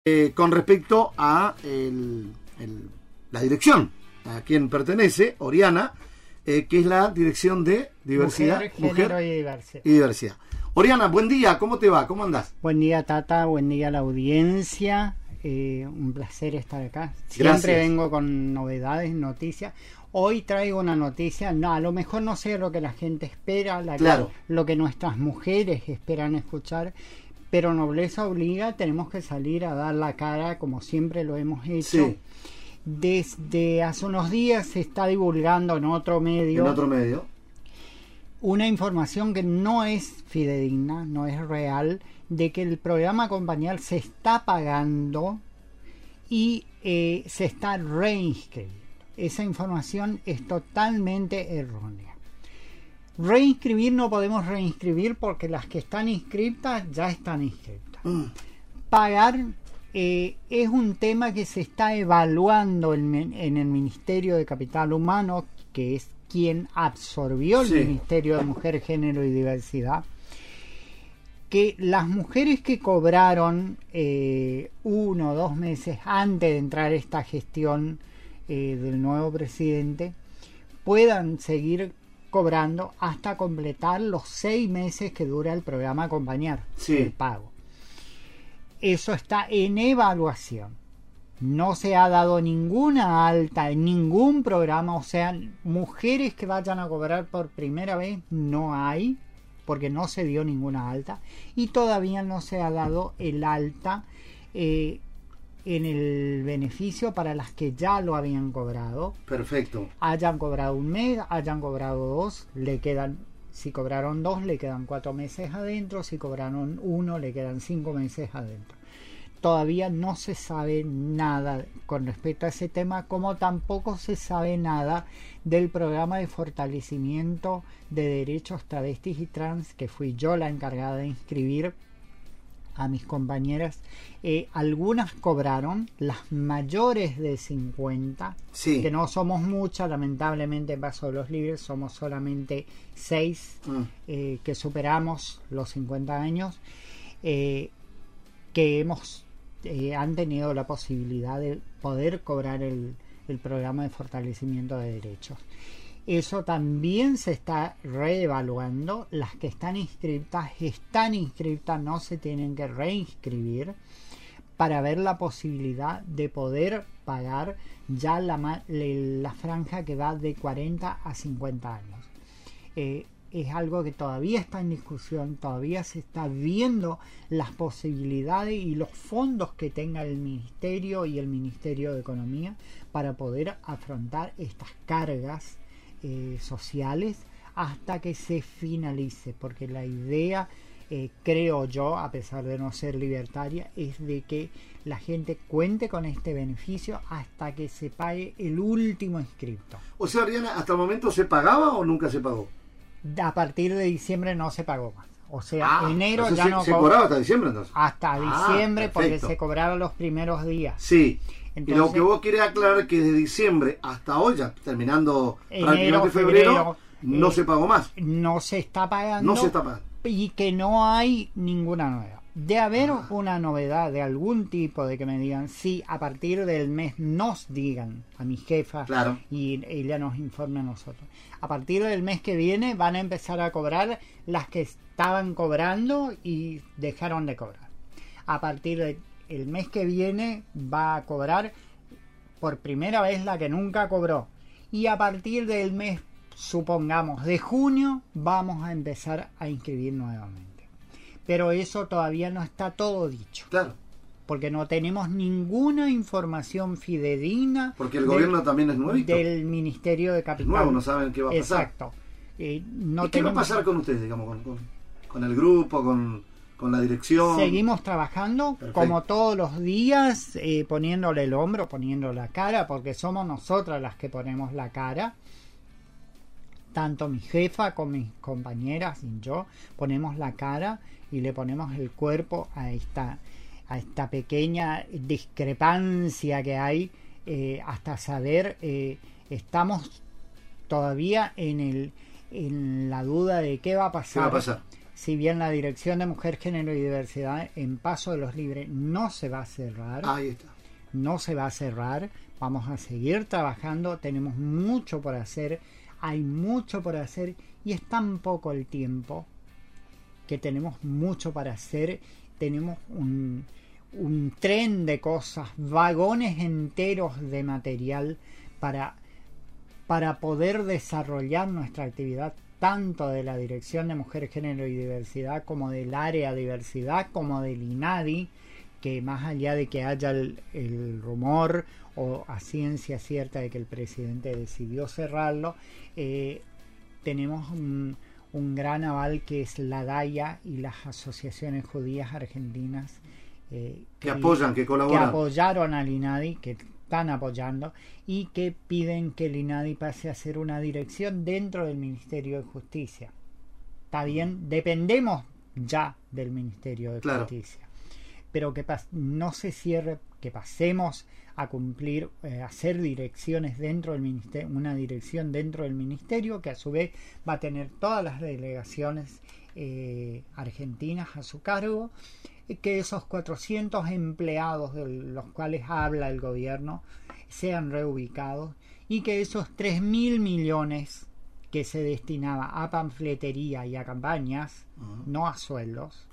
con respecto a la dirección a quien pertenece, Oriana, que es la Dirección de Diversidad, Género y Diversidad. Oriana, buen día, ¿cómo te va? ¿Cómo andás? Buen día, Tata, buen día a la audiencia. Un placer estar acá. Siempre Gracias. vengo con novedades, noticias. Hoy traigo una noticia, no, a lo mejor no sé lo que la gente espera, Claro. lo que nuestras mujeres esperan escuchar, pero nobleza obliga, tenemos que salir a dar la cara como siempre lo hemos hecho. Sí. Desde hace unos días se está divulgando en otro medio una información que no es fidedigna, no es real, de que el programa Acompañar se está pagando y se está reinscribiendo. Esa información es totalmente errónea. Reinscribir no podemos reinscribir porque las que están inscritas ya están inscritas. Pagar es un tema que se está evaluando en el Ministerio de Capital Humano, que es quien absorbió el Ministerio de Mujer, Género y Diversidad, que las mujeres que cobraron 1 o 2 meses antes de entrar esta gestión del nuevo presidente puedan seguir cobrando hasta completar los 6 meses que dura el programa Acompañar, el pago. Eso está en evaluación. No se ha dado ninguna alta en ningún programa, o sea, mujeres que vayan a cobrar por primera vez no hay, porque no se dio ninguna alta, y todavía no se ha dado el alta en el beneficio para las que ya lo habían cobrado. Perfecto. Hayan cobrado 1 mes, hayan cobrado 2, le quedan, si cobraron 2, le quedan 4 meses adentro, si cobraron 1, le quedan 5 meses adentro. Todavía no se sabe nada con respecto a ese tema, como tampoco se sabe nada del programa de fortalecimiento de derechos travestis y trans, que fui yo la encargada de inscribir a mis compañeras. Algunas cobraron, las mayores de 50, que no somos muchas, lamentablemente en Paso de los Libres somos solamente 6 que superamos los 50 años, que han tenido la posibilidad de poder cobrar el programa de fortalecimiento de derechos. Eso también se está reevaluando. Las que están inscritas, no se tienen que reinscribir para ver la posibilidad de poder pagar ya la franja que va de 40 a 50 años. Es algo que todavía está en discusión, todavía se está viendo las posibilidades y los fondos que tenga el Ministerio y el Ministerio de Economía para poder afrontar estas cargas sociales hasta que se finalice, porque la idea, creo yo, a pesar de no ser libertaria, es de que la gente cuente con este beneficio hasta que se pague el último inscripto. O sea, Ariana, ¿hasta el momento se pagaba o nunca se pagó? A partir de diciembre no se pagó más. O sea, enero ya no se cobraba hasta diciembre, entonces. Hasta diciembre, porque perfecto. se cobraron los primeros días. Sí. Entonces, y lo que vos querés aclarar es que de diciembre hasta hoy, ya terminando enero, prácticamente febrero, no se pagó más. No se está pagando. No se está pagando. Y que no hay ninguna novedad. De haber una novedad de algún tipo, de que me digan, sí, a partir del mes nos digan a mi jefa, claro, y ella nos informe a nosotros. A partir del mes que viene van a empezar a cobrar las que estaban cobrando y dejaron de cobrar. A partir del mes que viene va a cobrar por primera vez la que nunca cobró. Y a partir del mes, supongamos, de junio, vamos a empezar a inscribir nuevamente. Pero eso todavía no está todo dicho. Claro. Porque no tenemos ninguna información fidedigna. Porque el gobierno también es nuevito. Del Ministerio de Capital. Es nuevo, no saben qué va a pasar. Exacto. ¿Y qué va a pasar con ustedes, digamos, con el grupo, con la dirección? Seguimos trabajando. Perfecto. Como todos los días, poniéndole el hombro, poniendo la cara, porque somos nosotras las que ponemos la cara. Tanto mi jefa como mis compañeras y yo ponemos la cara y le ponemos el cuerpo a esta pequeña discrepancia que hay, hasta saber, estamos todavía en la duda de qué va a pasar. ¿Qué va a pasar? si bien la Dirección de Mujer, Género y Diversidad en Paso de los Libres no se va a cerrar, Ahí está. no se va a cerrar, vamos a seguir trabajando, tenemos mucho por hacer, hay mucho por hacer y es tan poco el tiempo que tenemos mucho para hacer, tenemos un tren de cosas, vagones enteros de material para poder desarrollar nuestra actividad, tanto de la Dirección de Mujer, Género y Diversidad como del área diversidad, como del INADI, que más allá de que haya el rumor o a ciencia cierta de que el presidente decidió cerrarlo, tenemos un gran aval que es la DAIA y las asociaciones judías argentinas que apoyan, que colaboran, que apoyaron al INADI, que están apoyando y que piden que el INADI pase a ser una dirección dentro del Ministerio de Justicia. Está bien, dependemos ya del Ministerio de Justicia, pero que no se cierre, que pasemos a cumplir, a hacer direcciones dentro del ministerio, una dirección dentro del ministerio que a su vez va a tener todas las delegaciones argentinas a su cargo, que esos 400 empleados de los cuales habla el gobierno sean reubicados y que esos 3.000 millones que se destinaba a panfletería y a campañas, no a sueldos,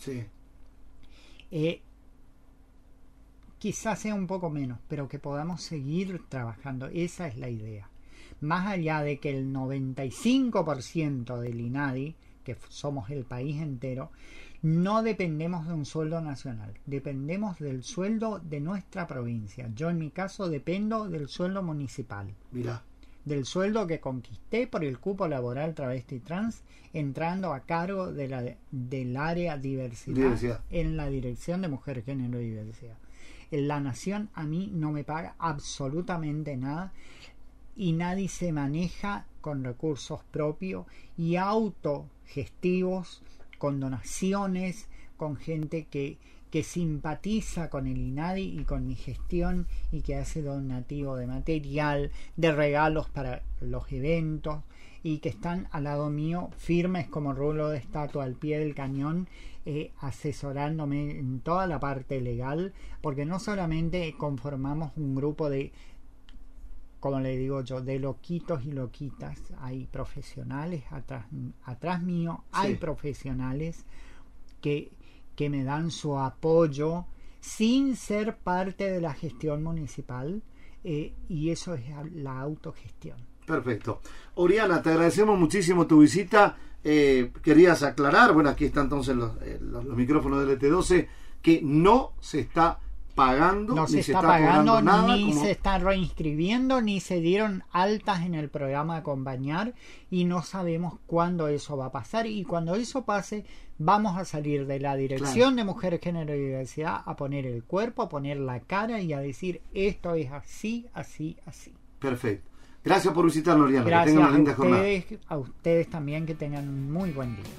quizás sea un poco menos, pero que podamos seguir trabajando. Esa es la idea. Más allá de que el 95% del INADI, que somos el país entero, no dependemos de un sueldo nacional, dependemos del sueldo de nuestra provincia. Yo en mi caso dependo del sueldo municipal. Mirá. Del sueldo que conquisté por el cupo laboral travesti trans, entrando a cargo del área diversidad en la Dirección de Mujer, Género y Diversidad. La Nación a mí no me paga absolutamente nada y nadie se maneja con recursos propios y autogestivos, con donaciones, con gente que simpatiza con el INADI y con mi gestión y que hace donativo de material, de regalos para los eventos y que están al lado mío firmes como rulo de estatua al pie del cañón, asesorándome en toda la parte legal, porque no solamente conformamos un grupo de, como le digo yo, de loquitos y loquitas, hay profesionales atrás mío, hay profesionales que me dan su apoyo sin ser parte de la gestión municipal, y eso es la autogestión. Perfecto. Oriana, te agradecemos muchísimo tu visita. Querías aclarar, bueno, aquí están entonces los micrófonos del ET12, que no se está pagando, no se está pagando nada, ni se está reinscribiendo, ni se dieron altas en el programa Acompañar, y no sabemos cuándo eso va a pasar, y cuando eso pase vamos a salir de la Dirección de Mujer, Género y Diversidad a poner el cuerpo, a poner la cara y a decir esto es así, así, así. Perfecto. Gracias por visitarnos, Oriana. Gracias, que tengan una linda a ustedes también, que tengan un muy buen día.